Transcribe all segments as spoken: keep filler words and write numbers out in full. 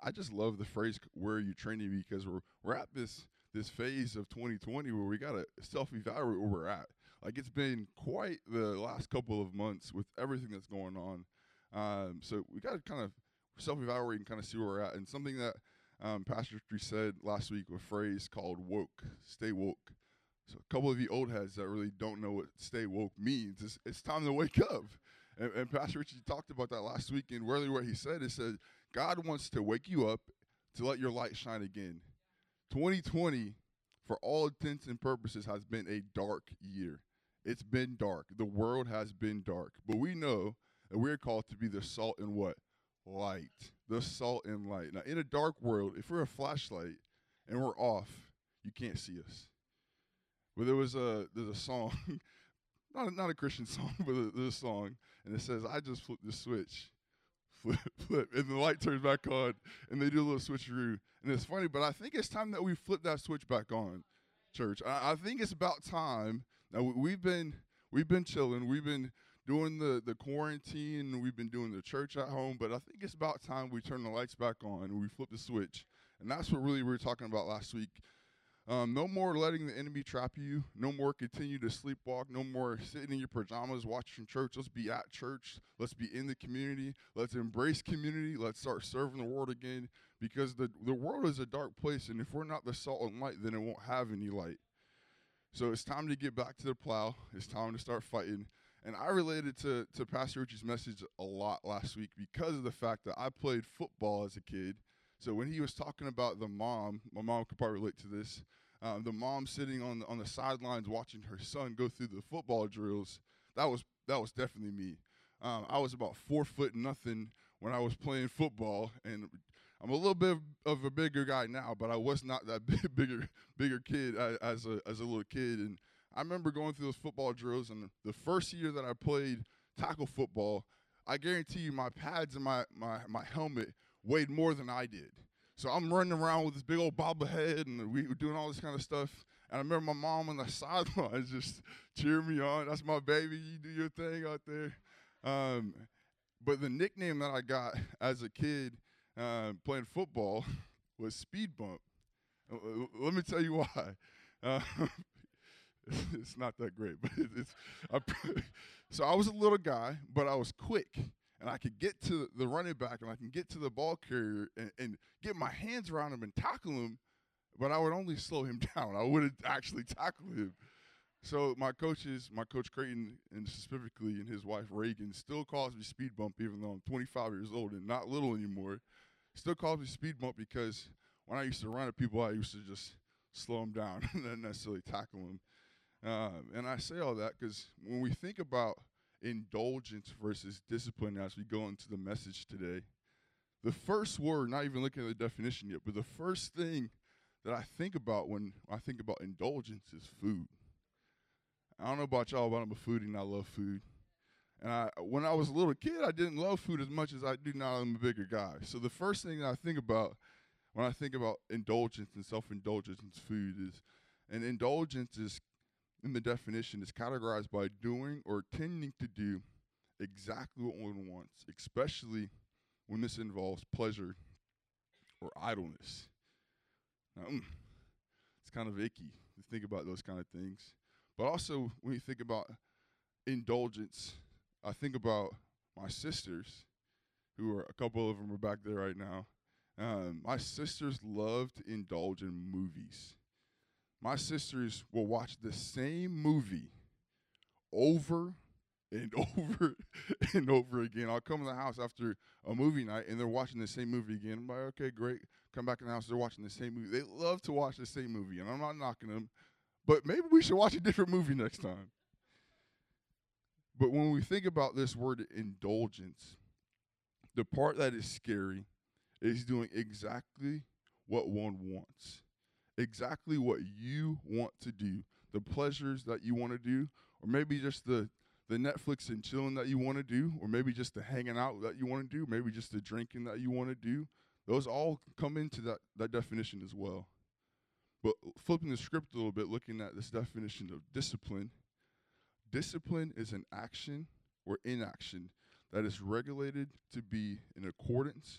I just love the phrase "where are you training?" because we're we're at this this phase of twenty twenty where we gotta self evaluate where we're at. Like it's been quite the last couple of months with everything that's going on. Um, so we got to kind of self evaluate and kind of see where we're at. And something that um, Pastor Tree said last week, a phrase called "woke," stay woke. So a couple of you old heads that really don't know what "stay woke" means. It's, it's time to wake up. And, and Pastor Richie talked about that last week. And really, what he said is, said God wants to wake you up to let your light shine again. twenty twenty, for all intents and purposes, has been a dark year. It's been dark. The world has been dark. But we know that we're called to be the salt and what? Light. The salt and light. Now, in a dark world, if we're a flashlight and we're off, you can't see us. But there was a there's a song, not a, not a Christian song, but there's a song, and it says, "I just flipped the switch, flip, flip," and the light turns back on, and they do a little switcheroo, and it's funny. But I think it's time that we flip that switch back on, church. I, I think it's about time. Now we, we've been we've been chilling, we've been doing the the quarantine, we've been doing the church at home, but I think it's about time we turn the lights back on and we flip the switch, and that's what really we were talking about last week. Um, no more letting the enemy trap you. No more continue to sleepwalk. No more sitting in your pajamas watching church. Let's be at church. Let's be in the community. Let's embrace community. Let's start serving the world again, because the, the world is a dark place, and if we're not the salt and light, then it won't have any light. So it's time to get back to the plow. It's time to start fighting. And I related to, to Pastor Richie's message a lot last week because of the fact that I played football as a kid. So when he was talking about the mom, my mom could probably relate to this, um, the mom sitting on the, on the sidelines watching her son go through the football drills, that was that was definitely me. Um, I was about four foot nothing when I was playing football, and I'm a little bit of, of a bigger guy now, but I was not that big, bigger bigger kid as, as a as a little kid. And I remember going through those football drills, and the first year that I played tackle football, I guarantee you my pads and my my my helmet weighed more than I did. So I'm running around with this big old bobblehead, and we were doing all this kind of stuff. And I remember my mom on the sidelines just cheering me on. "That's my baby. You do your thing out there." Um, but the nickname that I got as a kid uh, playing football was Speed Bump. Uh, let me tell you why. Uh, it's not that great, but it's. I, so I was a little guy, but I was quick. And I could get to the running back, and I can get to the ball carrier and, and get my hands around him and tackle him, but I would only slow him down. I wouldn't actually tackle him. So my coaches, my coach Creighton, and specifically, and his wife Reagan, still calls me Speed Bump, even though I'm twenty-five years old and not little anymore. Still calls me Speed Bump because when I used to run at people, I used to just slow them down and not necessarily tackle them. Um, and I say all that because when we think about indulgence versus discipline as we go into the message today, the first word, not even looking at the definition yet, but the first thing that I think about when I think about indulgence is food. I don't know about y'all, but I'm a foodie and I love food. And I, when I was a little kid, I didn't love food as much as I do now. I'm a bigger guy. So the first thing that I think about when I think about indulgence and self-indulgence is food is, and indulgence is, in the definition, is categorized by doing or tending to do exactly what one wants, especially when this involves pleasure or idleness. Now, mm, it's kind of icky to think about those kind of things. But also, when you think about indulgence, I think about my sisters, who are, a couple of them are back there right now. Um, my sisters love to indulge in movies. My sisters will watch the same movie over and over and over again. I'll come to the house after a movie night, and they're watching the same movie again. I'm like, okay, great. Come back in the house, they're watching the same movie. They love to watch the same movie, and I'm not knocking them, but maybe we should watch a different movie next time. But when we think about this word indulgence, the part that is scary is doing exactly what one wants, exactly what you want to do, the pleasures that you want to do, or maybe just the, the Netflix and chilling that you want to do, or maybe just the hanging out that you want to do, maybe just the drinking that you want to do. Those all come into that, that definition as well. But flipping the script a little bit, looking at this definition of discipline, discipline is an action or inaction that is regulated to be in accordance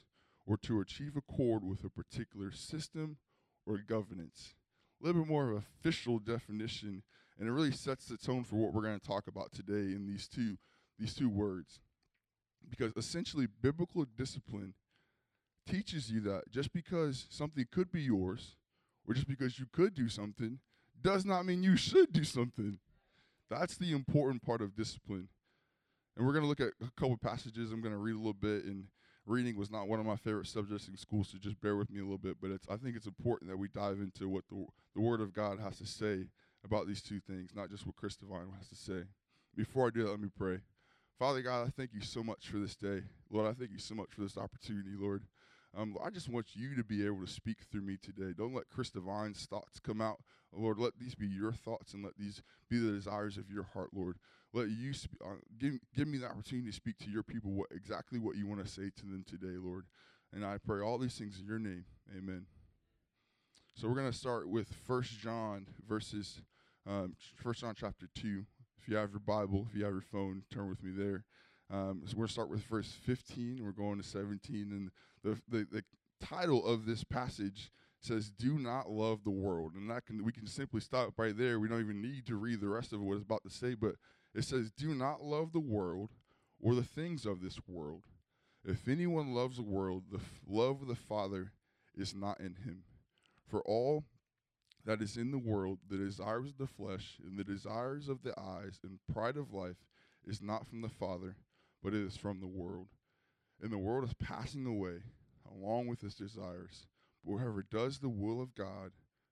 or to achieve accord with a particular system or governance. A little bit more of an official definition, and it really sets the tone for what we're going to talk about today in these two these two words. Because essentially, biblical discipline teaches you that just because something could be yours, or just because you could do something, does not mean you should do something. That's the important part of discipline. And we're going to look at a couple passages. I'm going to read a little bit, and reading was not one of my favorite subjects in school, so just bear with me a little bit. But it's, I think it's important that we dive into what the, the Word of God has to say about these two things, not just what Chris Devine has to say. Before I do that, let me pray. Father God, I thank you so much for this day. Lord, I thank you so much for this opportunity, Lord. Um, I just want you to be able to speak through me today. Don't let Chris Devine's thoughts come out. Lord, let these be your thoughts, and let these be the desires of your heart, Lord. Let you sp- uh, give, give me the opportunity to speak to your people what exactly what you want to say to them today, Lord. And I pray all these things in your name. Amen. So we're going to start with First John verses, um, First John chapter two. If you have your Bible, if you have your phone, turn with me there. Um, so we're going to start with verse fifteen. We're going to seventeen. And the, the, the title of this passage says, "Do not love the world." And that can we can simply stop right there. We don't even need to read the rest of what it's about to say, but it says, "Do not love the world or the things of this world. If anyone loves the world, the f- love of the Father is not in him. For all that is in the world, the desires of the flesh and the desires of the eyes and pride of life is not from the Father, but it is from the world. And the world is passing away along with its desires. But whoever does the will of God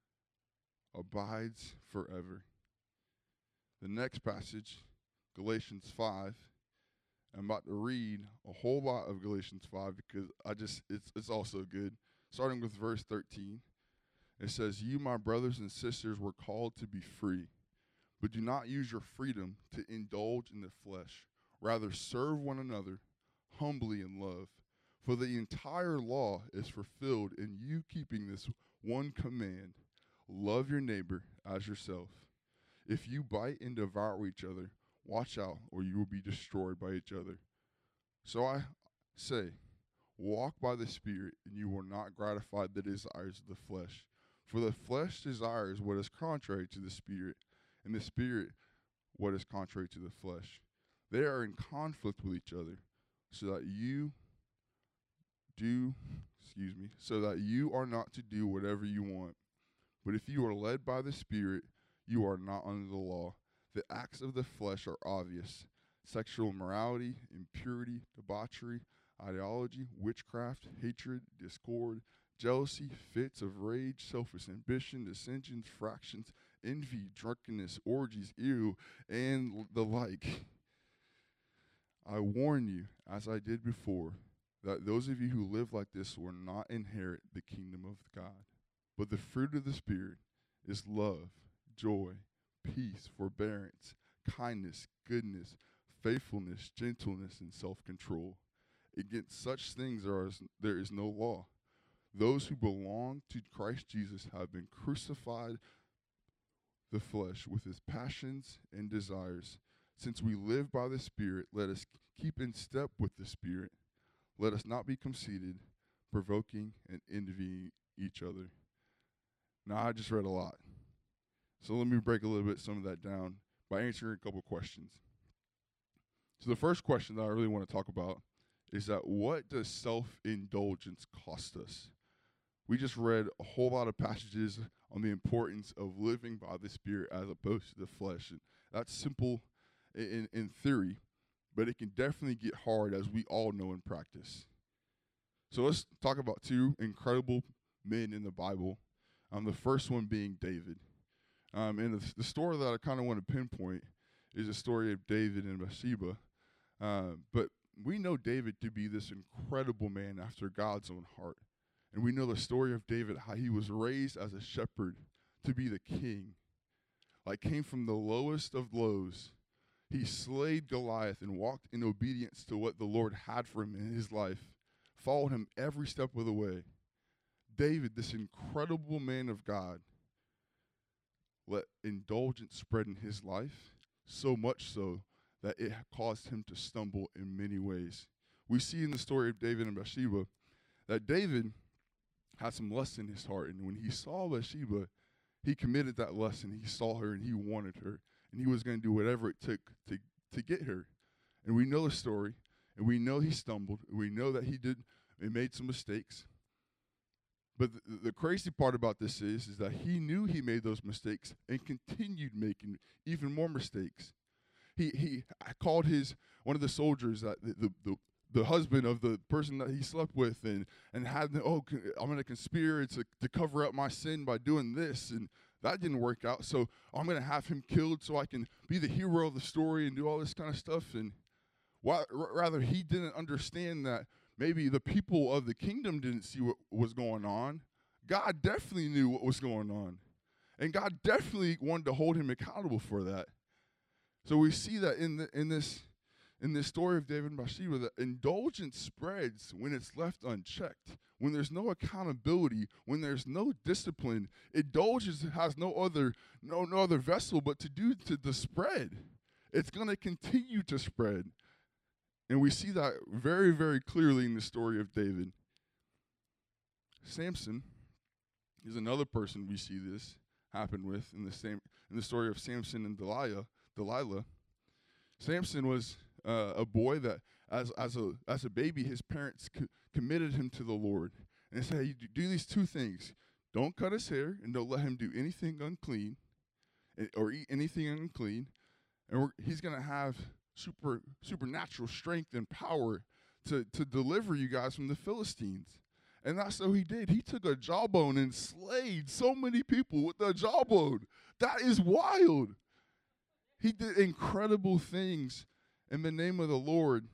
abides forever." The next passage, Galatians five. I'm about to read a whole lot of Galatians five because I just it's it's also good. Starting with verse thirteen. It says, "You, my brothers and sisters, were called to be free, but do not use your freedom to indulge in the flesh. Rather, serve one another humbly in love. For the entire law is fulfilled in you keeping this one command: love your neighbor as yourself. If you bite and devour each other, watch out, or you will be destroyed by each other. So I say, walk by the Spirit, and you will not gratify the desires of the flesh. For the flesh desires what is contrary to the Spirit, and the Spirit what is contrary to the flesh. They are in conflict with each other, so that you do, excuse me, so that you are not to do whatever you want. But if you are led by the Spirit, you are not under the law. The acts of the flesh are obvious: sexual immorality, impurity, debauchery, ideology, witchcraft, hatred, discord, jealousy, fits of rage, selfish ambition, dissensions, fractions, envy, drunkenness, orgies, ew, and the like. I warn you, as I did before, that those of you who live like this will not inherit the kingdom of God. But the fruit of the Spirit is love, joy, peace, forbearance, kindness, goodness, faithfulness, gentleness, and self-control. Against such things there is, there is no law. Those who belong to Christ Jesus have been crucified the flesh with its passions and desires. Since we live by the Spirit, let us keep in step with the Spirit. Let us not be conceited, provoking, and envying each other." Now, I just read a lot. So let me break a little bit some of that down by answering a couple questions. So the first question that I really want to talk about is that what does self-indulgence cost us? We just read a whole lot of passages on the importance of living by the Spirit as opposed to the flesh. And that's simple in, in theory, but it can definitely get hard, as we all know, in practice. So let's talk about two incredible men in the Bible. Um, the first one being David. Um, and the, the story that I kind of want to pinpoint is the story of David and Bathsheba. Uh, but we know David to be this incredible man after God's own heart. And we know the story of David, how he was raised as a shepherd to be the king. Like, came from the lowest of lows. He slayed Goliath and walked in obedience to what the Lord had for him in his life. Followed him every step of the way. David, this incredible man of God, let indulgence spread in his life, so much so that it caused him to stumble in many ways. We see in the story of David and Bathsheba that David had some lust in his heart. And when he saw Bathsheba, he committed that lust, and he saw her and he wanted her. And he was going to do whatever it took to, to get her. And we know the story, and we know he stumbled, and we know that he did and made some mistakes. But the, the crazy part about this is, is that he knew he made those mistakes and continued making even more mistakes. He he I called his one of the soldiers that the, the, the the husband of the person that he slept with, and and had the, oh I'm going to conspire to to cover up my sin by doing this, and that didn't work out. So I'm going to have him killed so I can be the hero of the story and do all this kind of stuff. And why, r- rather he didn't understand that maybe the people of the kingdom didn't see what was going on. God definitely knew what was going on, and God definitely wanted to hold him accountable for that. So we see that in the, in this in this story of David and Bathsheba, that indulgence spreads when it's left unchecked, when there's no accountability, when there's no discipline. Indulgence has no other no no other vessel but to do to the spread. It's going to continue to spread, and we see that very very clearly in the story of David. Samson is another person we see this happen with in the same in the story of Samson and Delilah. Delilah. Samson was uh, a boy that, as as a as a baby, his parents co- committed him to the Lord, and they said, "You do, do these two things: don't cut his hair, and don't let him do anything unclean, or eat anything unclean, and we're, he's going to have super supernatural strength and power to to deliver you guys from the Philistines." And that's what he did. He took a jawbone and slayed so many people with a jawbone. That is wild. He did incredible things in the name of the Lord,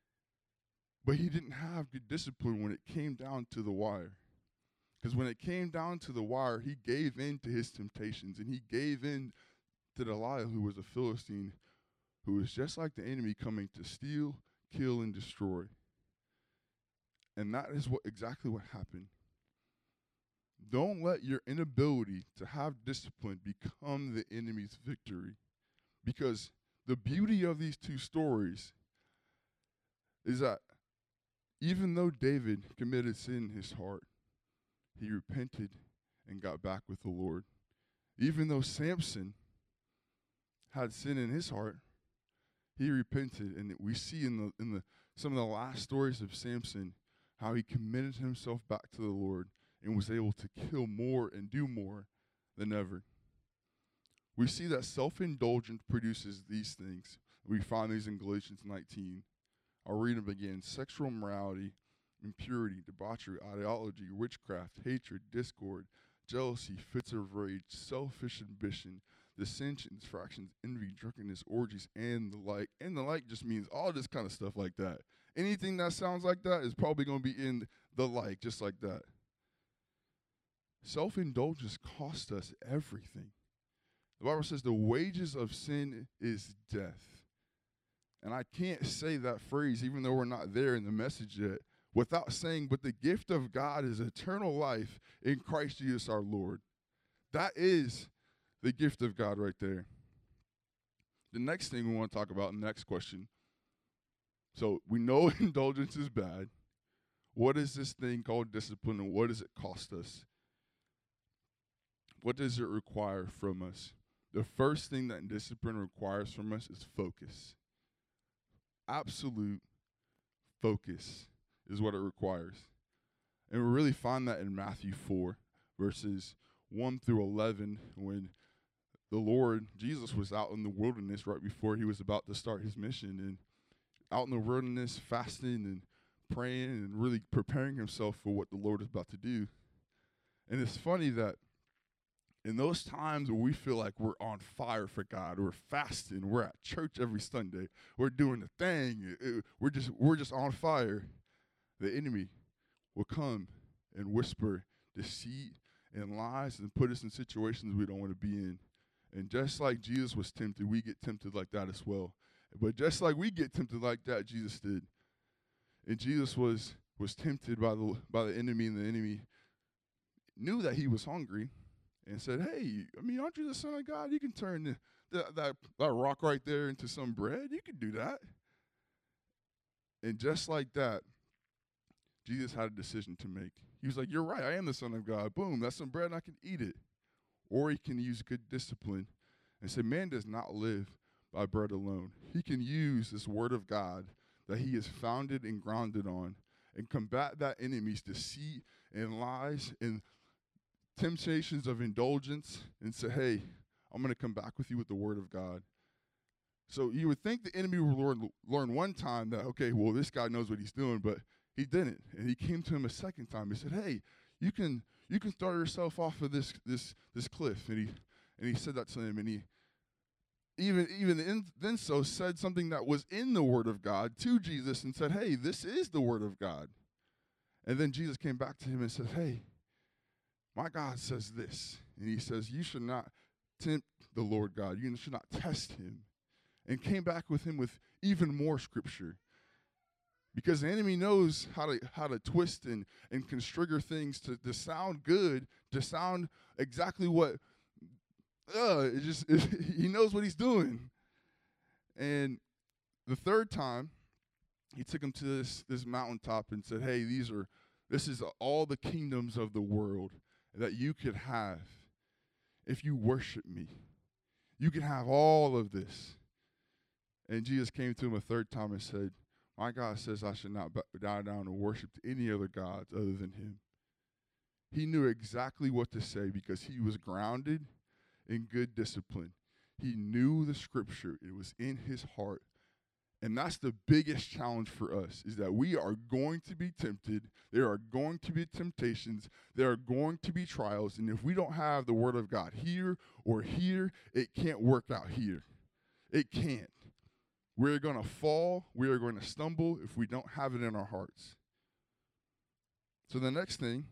but he didn't have good discipline when it came down to the wire. Because when it came down to the wire, he gave in to his temptations, and he gave in to Delilah, who was a Philistine, who was just like the enemy, coming to steal, kill, and destroy. And that is what exactly what happened. Don't let your inability to have discipline become the enemy's victory. Because the beauty of these two stories is that even though David committed sin in his heart, he repented and got back with the Lord. Even though Samson had sin in his heart, he repented. And we see in the in the some of the last stories of Samson how he committed himself back to the Lord and was able to kill more and do more than ever. We see that self-indulgence produces these things. We find these in Galatians nineteen. I'll read them again. Sexual immorality, impurity, debauchery, ideology, witchcraft, hatred, discord, jealousy, fits of rage, selfish ambition, dissensions, fractions, envy, drunkenness, orgies, and the like. And the like just means all this kind of stuff like that. Anything that sounds like that is probably going to be in the like, just like that. Self-indulgence costs us everything. The Bible says the wages of sin is death. And I can't say that phrase, even though we're not there in the message yet, without saying, but the gift of God is eternal life in Christ Jesus our Lord. That is the gift of God right there. The next thing we want to talk about, next question. So we know indulgence is bad. What is this thing called discipline, and what does it cost us? What does it require from us? The first thing that discipline requires from us is focus. Absolute focus is what it requires. And we really find that in Matthew four, verses one through eleven, when the Lord, Jesus, was out in the wilderness right before he was about to start his mission, and out in the wilderness fasting and praying and really preparing himself for what the Lord is about to do. And it's funny that in those times where we feel like we're on fire for God, we're fasting, we're at church every Sunday, we're doing the thing, it, we're just we're just on fire, the enemy will come and whisper deceit and lies and put us in situations we don't want to be in. And just like Jesus was tempted, we get tempted like that as well. But just like we get tempted like that, Jesus did. And Jesus was was tempted by the by the enemy, and the enemy knew that he was hungry and said, hey, I mean, aren't you the Son of God? You can turn the, the, that, that rock right there into some bread. You can do that. And just like that, Jesus had a decision to make. He was like, you're right, I am the Son of God. Boom, that's some bread and I can eat it. Or he can use good discipline and say, man does not live by bread alone. He can use this word of God that he is founded and grounded on and combat that enemy's deceit and lies and temptations of indulgence and say, hey, I'm going to come back with you with the word of God. So you would think the enemy would learn, learn one time that, okay, well, this guy knows what he's doing, but he didn't. And he came to him a second time. He said, hey, you can you can start yourself off of this this this cliff. And he and he said that to him, and he even even in, then so said something that was in the word of God to Jesus and said, hey, this is the word of God. And then Jesus came back to him and said, hey, my God says this. And he says, you should not tempt the Lord God. You should not test him. And came back with him with even more scripture. Because the enemy knows how to how to twist and, and constrigger things to, to sound good, to sound exactly what, uh, it just it, he knows what he's doing. And the third time, he took him to this, this mountaintop and said, hey, these are this is all the kingdoms of the world that you could have if you worship me. You can have all of this. And Jesus came to him a third time and said, my God says I should not bow down and worship any other gods other than him. He knew exactly what to say because he was grounded in good discipline. He knew the scripture. It was in his heart. And that's the biggest challenge for us, is that we are going to be tempted. There are going to be temptations. There are going to be trials. And if we don't have the word of God here or here, it can't work out here. It can't. We're going to fall. We are going to stumble if we don't have it in our hearts. So the next thing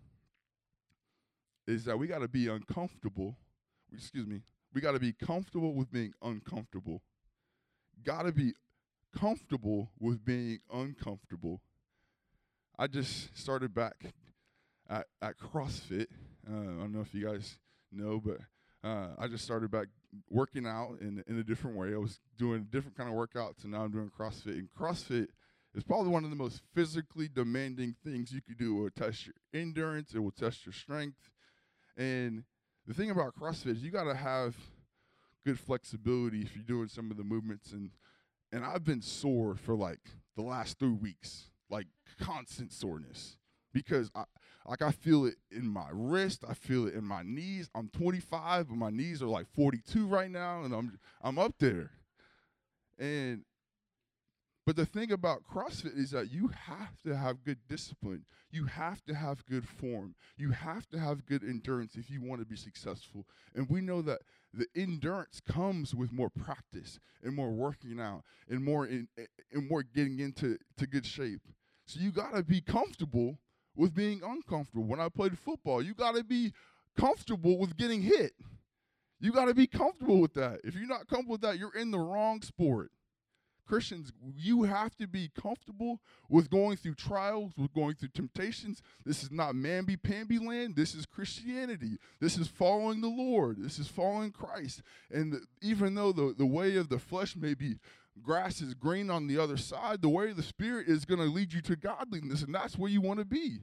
is that we got to be uncomfortable. Excuse me. We got to be comfortable with being uncomfortable. Got to be comfortable with being uncomfortable. I just started back at, at CrossFit. Uh, I don't know if you guys know, but uh, I just started back working out in, in a different way. I was doing a different kind of workouts, and now I'm doing CrossFit. And CrossFit is probably one of the most physically demanding things you could do. It will test your endurance. It will test your strength. And the thing about CrossFit is you got to have good flexibility if you're doing some of the movements. And And I've been sore for like the last three weeks, like constant soreness, because I, like I feel it in my wrist, I feel it in my knees. I'm twenty-five, but my knees are like forty-two right now, and I'm I'm up there. And but the thing about CrossFit is that you have to have good discipline. You have to have good form. You have to have good endurance if you want to be successful. And we know that the endurance comes with more practice and more working out and more in, and more getting into to good shape. So you got to be comfortable with being uncomfortable. When I played football, you got to be comfortable with getting hit. You got to be comfortable with that. If you're not comfortable with that, you're in the wrong sport. Christians, you have to be comfortable with going through trials, with going through temptations. This is not mamby-pamby land. This is Christianity. This is following the Lord. This is following Christ. And the, even though the, the way of the flesh may be grass is green on the other side, the way of the Spirit is going to lead you to godliness, and that's where you want to be.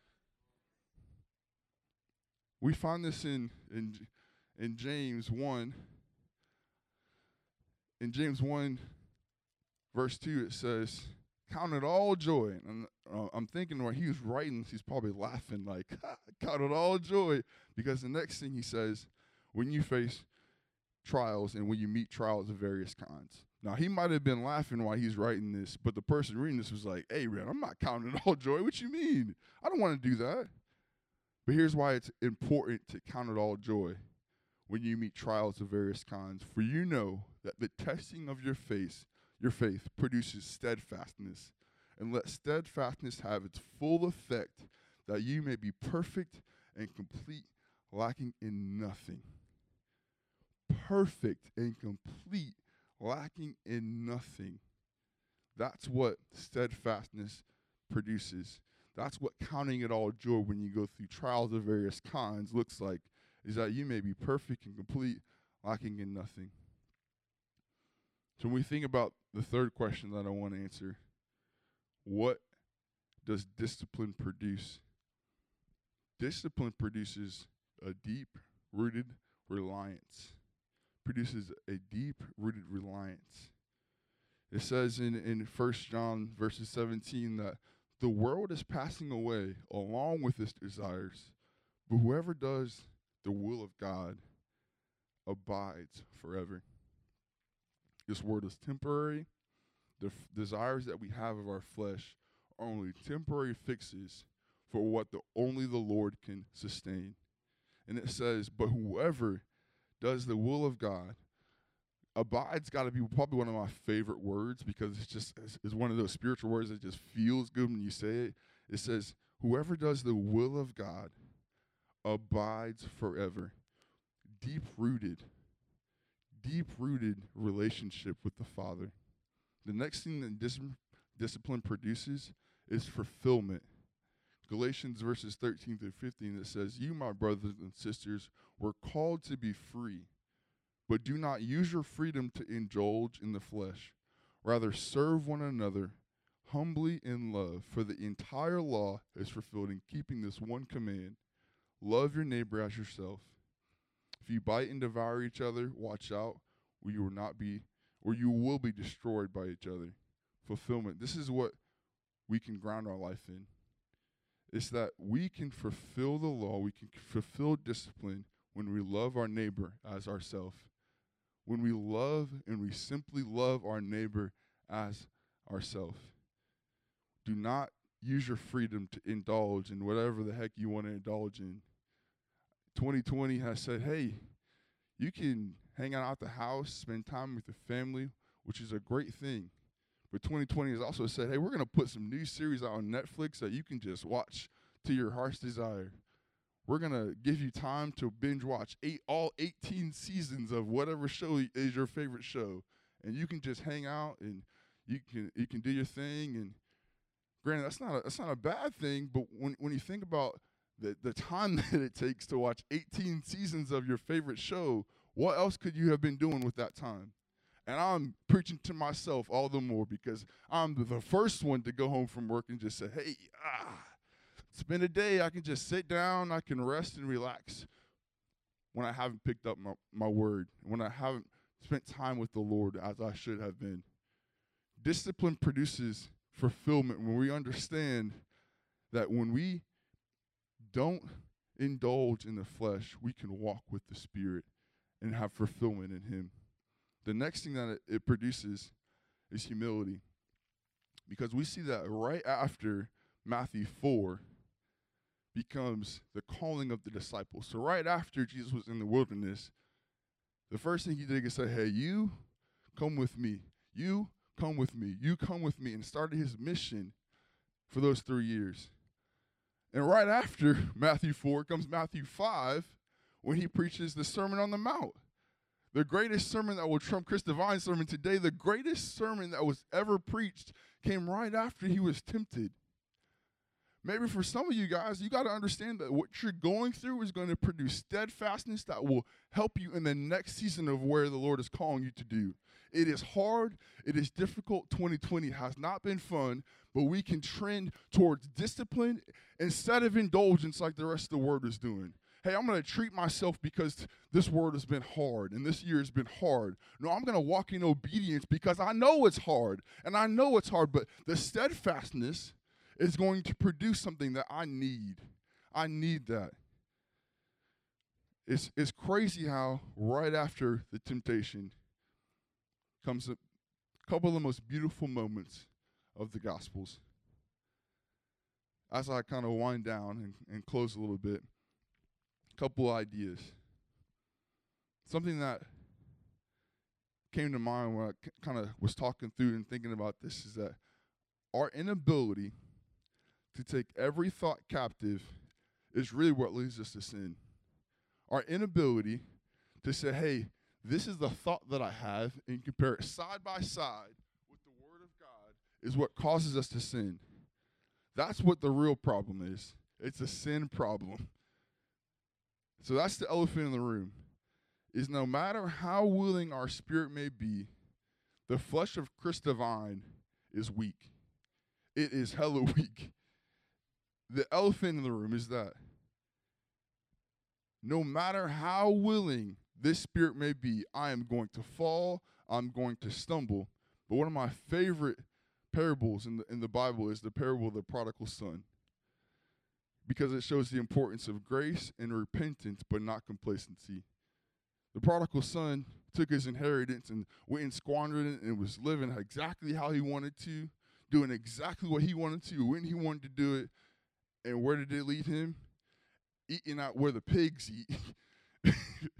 We find this in, in, in James one. In James one, verse two, it says, count it all joy. And uh, I'm thinking when he was writing, he's probably laughing like, count it all joy. Because the next thing he says, when you face trials and when you meet trials of various kinds. Now, he might have been laughing while he's writing this, but the person reading this was like, hey, man, I'm not counting it all joy. What you mean? I don't want to do that. But here's why it's important to count it all joy when you meet trials of various kinds. For you know that the testing of your faith Your faith produces steadfastness, and let steadfastness have its full effect, that you may be perfect and complete, lacking in nothing. Perfect and complete, lacking in nothing. That's what steadfastness produces. That's what counting it all joy when you go through trials of various kinds looks like, is that you may be perfect and complete, lacking in nothing. So when we think about the third question that I want to answer, what does discipline produce? Discipline produces a deep-rooted reliance. Produces a deep-rooted reliance. It says in, in First John verses seventeen that the world is passing away along with its desires, but whoever does the will of God abides forever. This world is temporary. The f- desires that we have of our flesh are only temporary fixes for what the only the Lord can sustain. And it says, but whoever does the will of God abide's got to be probably one of my favorite words because it's just it's, it's one of those spiritual words that just feels good when you say it. It says, whoever does the will of God abides forever. Deep-rooted, deep-rooted relationship with the Father. The next thing that dis- discipline produces is fulfillment. Galatians verses thirteen through fifteen, it says, you, my brothers and sisters, were called to be free, but do not use your freedom to indulge in the flesh. Rather, serve one another humbly in love, for the entire law is fulfilled in keeping this one command: love your neighbor as yourself. If you bite and devour each other, watch out, or you will not be, or you will be destroyed by each other. Fulfillment. This is what we can ground our life in. It's that we can fulfill the law, we can fulfill discipline when we love our neighbor as ourselves. When we love and we simply love our neighbor as ourselves. Do not use your freedom to indulge in whatever the heck you want to indulge in. twenty twenty has said, hey, you can hang out at the house, spend time with your family, which is a great thing. But twenty twenty has also said, hey, we're going to put some new series out on Netflix that you can just watch to your heart's desire. We're going to give you time to binge watch eight, all eighteen seasons of whatever show is your favorite show. And you can just hang out and you can you can do your thing. And granted, that's not a, that's not a bad thing, but when, when you think about the, the time that it takes to watch eighteen seasons of your favorite show, what else could you have been doing with that time? And I'm preaching to myself all the more because I'm the first one to go home from work and just say, hey, ah, it's been a day. I can just sit down. I can rest and relax when I haven't picked up my, my word, when I haven't spent time with the Lord as I should have been. Discipline produces fulfillment when we understand that when we don't indulge in the flesh, we can walk with the Spirit and have fulfillment in Him. The next thing that it, it produces is humility. Because we see that right after Matthew four becomes the calling of the disciples. So right after Jesus was in the wilderness, the first thing he did is say, hey, you come with me. You come with me. You come with me. And started his mission for those three years. And right after Matthew four comes Matthew five when he preaches the Sermon on the Mount. The greatest sermon that will trump Chris Devine's sermon today, the greatest sermon that was ever preached came right after he was tempted. Maybe for some of you guys, you got to understand that what you're going through is going to produce steadfastness that will help you in the next season of where the Lord is calling you to do. It is hard. It is difficult. twenty twenty has not been fun, but we can trend towards discipline instead of indulgence like the rest of the world is doing. Hey, I'm going to treat myself because this word has been hard and this year has been hard. No, I'm going to walk in obedience because I know it's hard and I know it's hard, but the steadfastness is going to produce something that I need. I need that. It's, it's crazy how right after the temptation comes a couple of the most beautiful moments of the Gospels. As I kind of wind down and, and close a little bit, couple ideas. Something that came to mind when I c- kind of was talking through and thinking about this is that our inability to take every thought captive is really what leads us to sin. Our inability to say, hey, this is the thought that I have, and compare it side by side with the Word of God is what causes us to sin. That's what the real problem is. It's a sin problem. So that's the elephant in the room, is no matter how willing our spirit may be, the flesh of Chris Devine is weak. It is hella weak. the elephant in the room is that no matter how willing this spirit may be, I am going to fall, I'm going to stumble. But one of my favorite parables in the in the Bible is the parable of the prodigal son, because it shows the importance of grace and repentance, but not complacency. The prodigal son took his inheritance and went and squandered it and was living exactly how he wanted to, doing exactly what he wanted to, when he wanted to do it. And where did it lead him? Eating out where the pigs eat.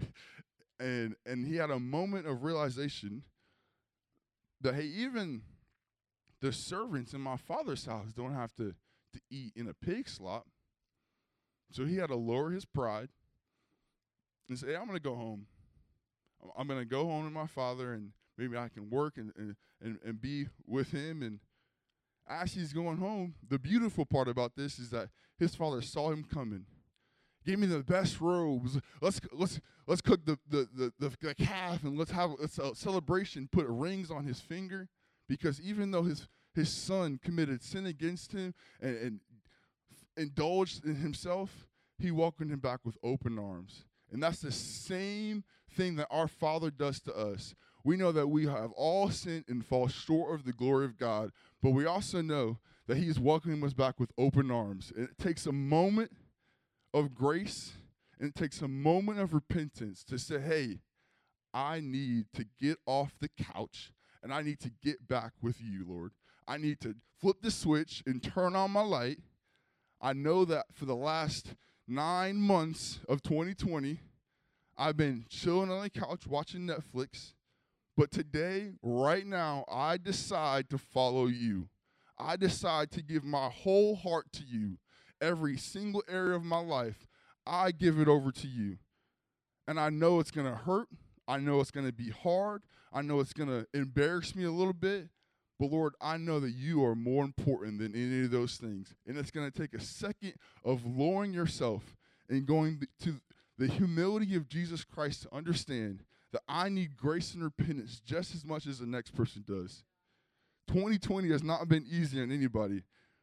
and and he had a moment of realization that, hey, even the servants in my father's house don't have to, to eat in a pig slop. So he had to lower his pride and say, hey, I'm going to go home. I'm going to go home to my father, and maybe I can work and, and, and, and be with him. And as he's going home, the beautiful part about this is that his father saw him coming. Give me the best robes. Let's let's let's cook the the, the, the, the calf, and let's have let's a celebration. Put rings on his finger, because even though his his son committed sin against him and, and indulged in himself, he welcomed him back with open arms. And that's the same thing that our Father does to us. We know that we have all sinned and fall short of the glory of God, but we also know that he is welcoming us back with open arms. And it takes a moment of grace, and it takes a moment of repentance to say, hey, I need to get off the couch, and I need to get back with you, Lord. I need to flip the switch and turn on my light. I know that for the last nine months of twenty twenty, I've been chilling on the couch watching Netflix, but today, right now, I decide to follow you. I decide to give my whole heart to you. Every single area of my life, I give it over to you. And I know it's going to hurt. I know it's going to be hard. I know it's going to embarrass me a little bit. But Lord, I know that you are more important than any of those things. And it's going to take a second of lowering yourself and going to the humility of Jesus Christ to understand that I need grace and repentance just as much as the next person does. twenty twenty has not been easy on anybody.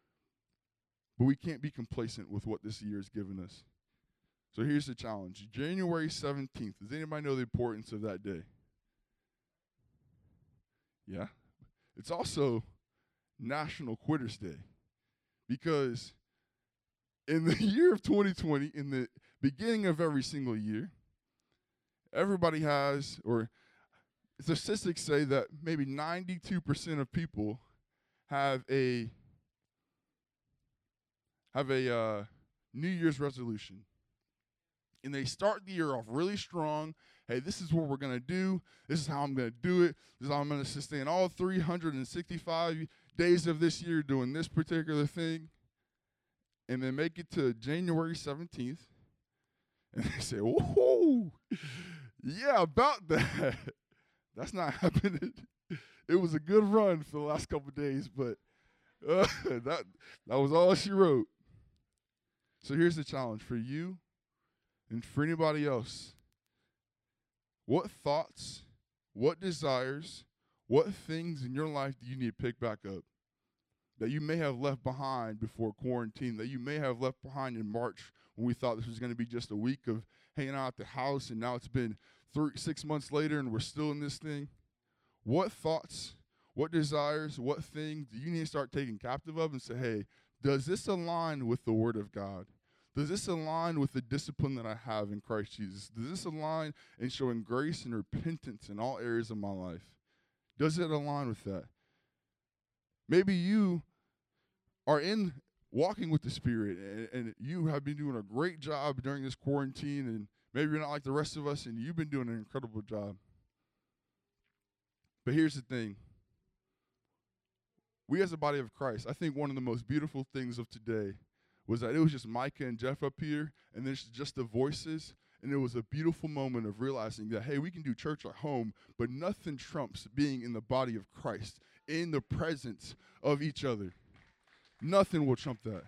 But we can't be complacent with what this year has given us. So here's the challenge. January seventeenth. Does anybody know the importance of that day? Yeah. It's also National Quitters Day. Because in the year of twenty twenty, in the beginning of every single year, everybody has, or statistics say that maybe ninety-two percent of people have a have a uh, New Year's resolution. And they start the year off really strong. Hey, this is what we're going to do. This is how I'm going to do it. This is how I'm going to sustain all three hundred sixty-five days of this year doing this particular thing. And then make it to January seventeenth. And they say, whoa, yeah, about that. That's not happening. It was a good run for the last couple of days, but uh, that that was all she wrote. So here's the challenge for you and for anybody else. What thoughts, what desires, what things in your life do you need to pick back up that you may have left behind before quarantine, that you may have left behind in March when we thought this was going to be just a week of hanging out at the house, and now it's been three, six months later and we're still in this thing? What thoughts, what desires, what things do you need to start taking captive of and say, hey, does this align with the Word of God? Does this align with the discipline that I have in Christ Jesus? Does this align in showing grace and repentance in all areas of my life? Does it align with that? Maybe you are in walking with the Spirit, and, and you have been doing a great job during this quarantine, and maybe you're not like the rest of us, and you've been doing an incredible job. But here's the thing. We as a body of Christ, I think one of the most beautiful things of today was that it was just Micah and Jeff up here, and there's just the voices, and it was a beautiful moment of realizing that, hey, we can do church at home, but nothing trumps being in the body of Christ, in the presence of each other. Nothing will trump that.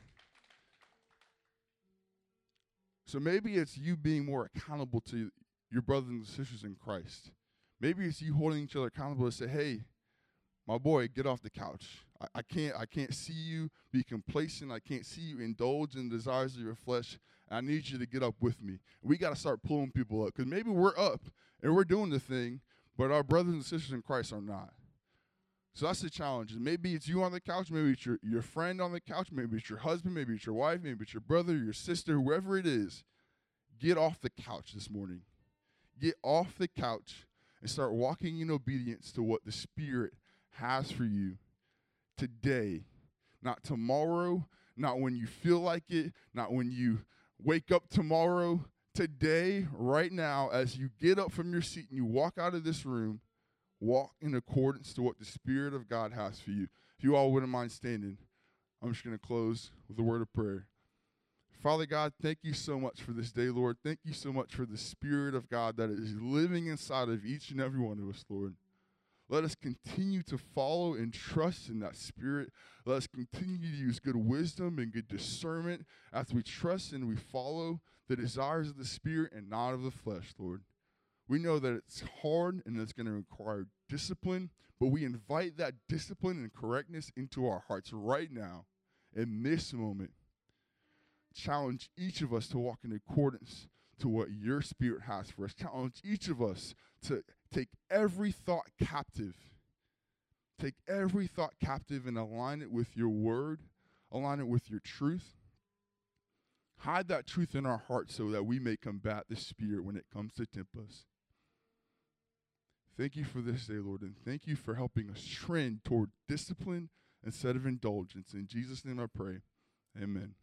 So maybe it's you being more accountable to your brothers and sisters in Christ. Maybe it's you holding each other accountable to say, hey, My boy, get off the couch. I, I can't I can't see you be complacent. I can't see you indulge in the desires of your flesh. I need you to get up with me. We got to start pulling people up because maybe we're up and we're doing the thing, but our brothers and sisters in Christ are not. So that's the challenge. Maybe it's you on the couch. Maybe it's your, your friend on the couch. Maybe it's your husband. Maybe it's your wife. Maybe it's your brother, your sister, whoever it is. Get off the couch this morning. Get off the couch and start walking in obedience to what the Spirit has for you today. Not tomorrow, not when you feel like it, not when you wake up tomorrow. Today, right now, as you get up from your seat and you walk out of this room, walk in accordance to what the Spirit of God has for you. If you all wouldn't mind standing, I'm just going to close with a word of prayer. Father God, thank you so much for this day, Lord. Thank you so much for the Spirit of God that is living inside of each and every one of us, Lord. Let us continue to follow and trust in that Spirit. Let us continue to use good wisdom and good discernment as we trust and we follow the desires of the Spirit and not of the flesh, Lord. We know that it's hard and it's going to require discipline, but we invite that discipline and correctness into our hearts right now in this moment. Challenge each of us to walk in accordance to what your Spirit has for us. Challenge each of us to take every thought captive. Take every thought captive and align it with your word. Align it with your truth. Hide that truth in our hearts so that we may combat the Spirit when it comes to tempt us. Thank you for this day, Lord, and thank you for helping us trend toward discipline instead of indulgence. In Jesus' name I pray, amen.